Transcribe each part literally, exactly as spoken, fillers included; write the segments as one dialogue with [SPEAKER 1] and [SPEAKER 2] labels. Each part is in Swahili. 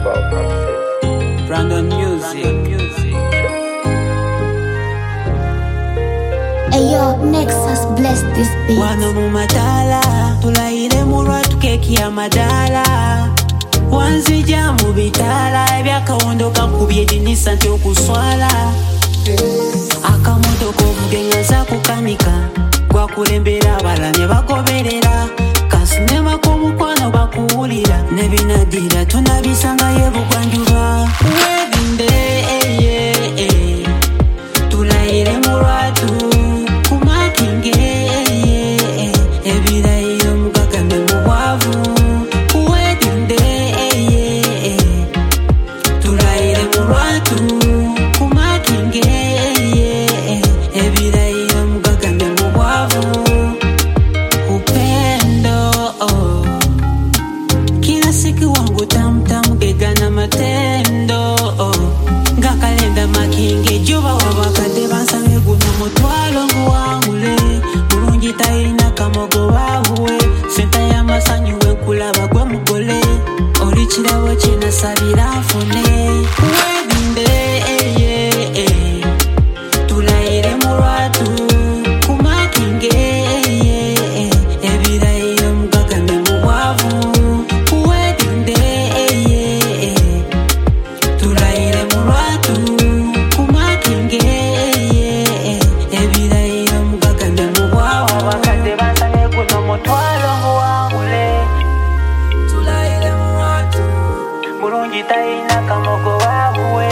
[SPEAKER 1] Brandon Music.
[SPEAKER 2] Ayo, Nexus bless this beat.
[SPEAKER 1] Wano mu matala tulaire mulwa tukekia madala wanzija mu bitala ebyakawondo kakubye dinisa nti okuswala akamoto k'obugenga za kukanika gwakulembera abalanye bagoberera kasinema k'omukwano bakuwulira ne binadira tunabisanga ye bugwanjuba wedinde eye eh, tulaire mulwatu kumakinge eye eh, ebirayiro mugagame mu bwavu wedinde eye eh, tulaire mulwatu kumakinge eye eh, ebirayiro mugagame mu bwavu upendo oh. Kila siku wangu tamtamu gegana matendo oh. Ngakalenda makinge juba wabakade bansame guno mutwalo nguwangule bulungi tayina kamogo bahuwe senta y'amasanyu wekulaba gwe mugole oli kirabo kye nasabira nfune wedinde eye eh, tulaire mulwatu kumakinge eye eh, ebirayiro mugagame mu bwavu wedinde eye eh, tulaire mulwatu kumakinge eye eh, ebirayiro mugagame mu bwavu abakadde bansabye guno mutwalo nguwangule tulaire mulwatu bulungi tayina kamogo babuwe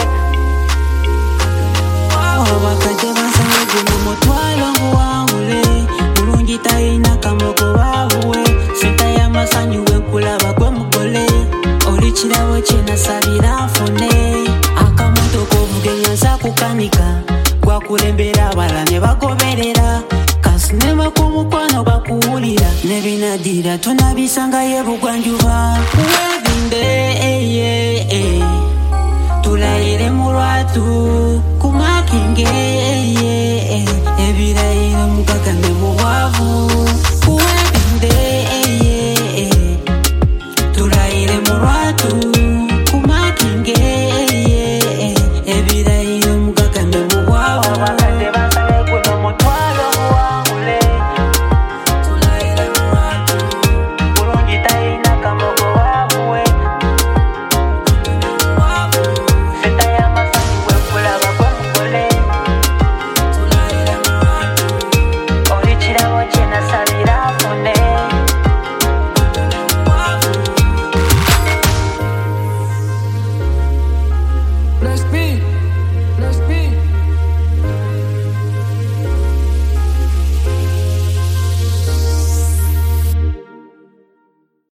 [SPEAKER 1] abakadde bansabye guno mutwalo nguwangule bulungi tayina kamogo babuwe senta y'amasanyu wekulaba gwe mugole oli kirabo kye nasabira nfune akamoto k'obugenga nza kukanika gwakulembera abalanye bagoberera kasinema k'omukwano bakuwulira ne binadira tunabisanga ye bugwanjuba wedinde eye eh, tulaire mulwatu kumakinge eye eh, ebirayiro mugagame mu bwavu wedinde eye eh, tulaire mulwatu kumakinge eye eh, ebirayiro mugagame mu bwavu abakadde bansabye guno mutwalo nguwangule tulaire mulwatu bulungi tayina kamogo babuwe senta y'amasanyu wekulaba gwe mugole tulaire mulwatu oli kirabo kye nasabira nfune
[SPEAKER 3] Bless me.